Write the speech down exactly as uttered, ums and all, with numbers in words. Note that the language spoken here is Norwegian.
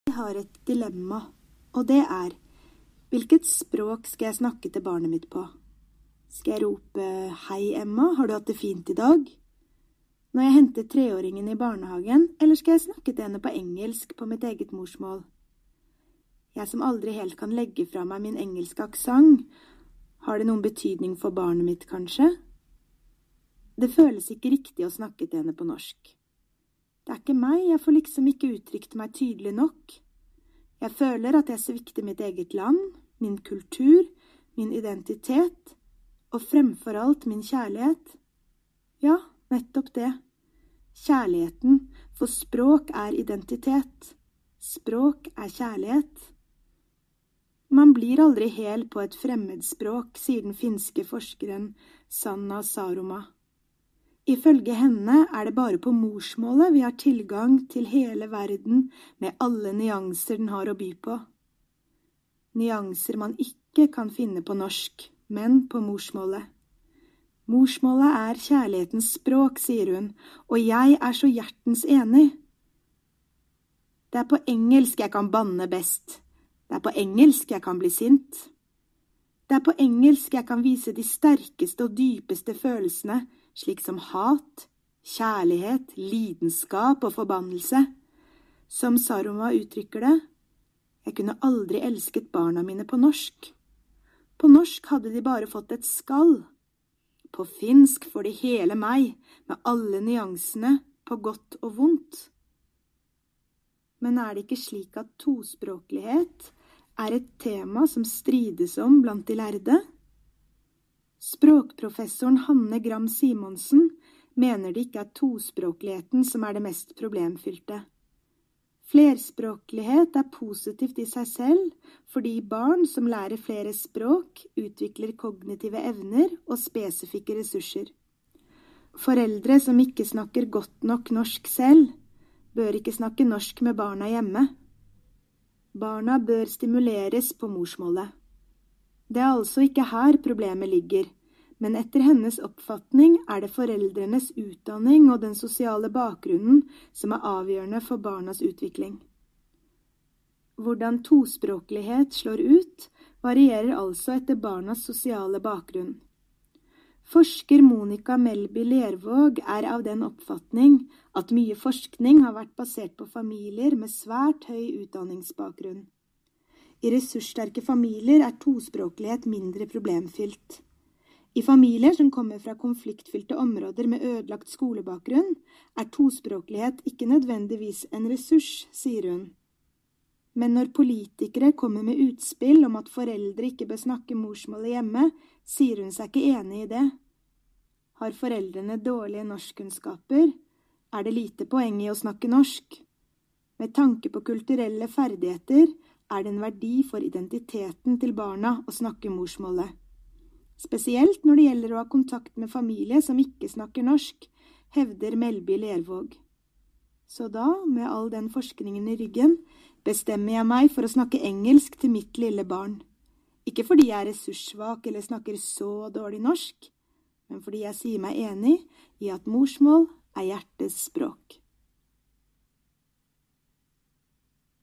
Jeg har et dilemma, og det er, hvilket språk skal jeg snakke til barnet mitt på? Skal jeg rope, hei Emma, har du hatt det fint i dag? Når jeg henter treåringen i barnehagen, eller skal jeg snakke til henne på engelsk på mitt eget morsmål? Jeg som aldri helt kan legge fra meg min engelske aksent, har det noen betydning for barnet mitt kanskje? Det føles ikke riktig å snakke til henne på norsk. Det er ikke meg, jeg får liksom ikke uttrykt meg tydelig nok. Jeg føler at jeg svikter mitt eget land, min kultur, min identitet, og fremfor alt min kjærlighet. Ja, nettopp det. Kjærligheten, for språk er identitet. Språk er kjærlighet. Man blir aldri hel på et fremmedspråk, sier den finske forskeren Sanna Saroma. Ifølge henne er det bare på morsmålet vi har tilgang til hele verden med alle nyanser den har å by på. Nyanser man ikke kan finne på norsk, men på morsmålet. Morsmålet er kjærlighetens språk, sier hun, og jeg er så hjertens enig. Det er på engelsk jeg kan banne best. Det er på engelsk jeg kan bli sint. Det er på engelsk jeg kan vise de sterkeste og dypeste følelsene, slik som hat, kjærlighet, lidenskap og forbannelse. Som Saroma uttrykker det, jeg kunne aldri elsket barna mine på norsk. På norsk hadde de bare fått et skall. På finsk får de hele meg, med alle nyansene, på godt og vondt. Men er det ikke slik at tospråklighet er et tema som strides om blant de lærde? Språkprofessoren Hanne Gram Simonsen mener det ikke er tospråkligheten som er det mest problemfylte. Flerspråklighet er positivt i seg selv, fordi barn som lærer flere språk utvikler kognitive evner og spesifikke ressurser. Foreldre som ikke snakker godt nok norsk selv, bør ikke snakke norsk med barna hjemme. Barna bør stimuleres på morsmålet. Det er altså ikke her problemet ligger, men etter hennes oppfatning er det foreldrenes utdanning og den sosiale bakgrunnen som er avgjørende for barnas utvikling. Hvordan tospråklighet slår ut, varierer altså etter barnas sosiale bakgrunn. Forsker Monica Melby Lervåg er av den oppfatning at mye forskning har vært basert på familier med svært høy utdanningsbakgrunn. I ressurssterke familier er tospråklighet mindre problemfylt. I familier som kommer fra konfliktfylte områder med ødelagt skolebakgrunn, er tospråklighet ikke nødvendigvis en ressurs, sier hun. Men når politikere kommer med utspill om at foreldre ikke bør snakke morsmålet hjemme, sier hun seg ikke enig i det. Har foreldrene dårlige norskkunnskaper, er det lite poeng i å snakke norsk. Med tanke på kulturelle ferdigheter er det en verdi for identiteten til barna å snakke morsmålet. Spesielt når det gjelder å ha kontakt med familie som ikke snakker norsk, hevder Melby Lervåg. Så da, med all den forskningen i ryggen, bestemmer jeg meg for å snakke engelsk til mitt lille barn. Ikke fordi jeg er ressurssvak eller snakker så dårlig norsk, men fordi jeg sier meg enig i at morsmål er hjertets språk.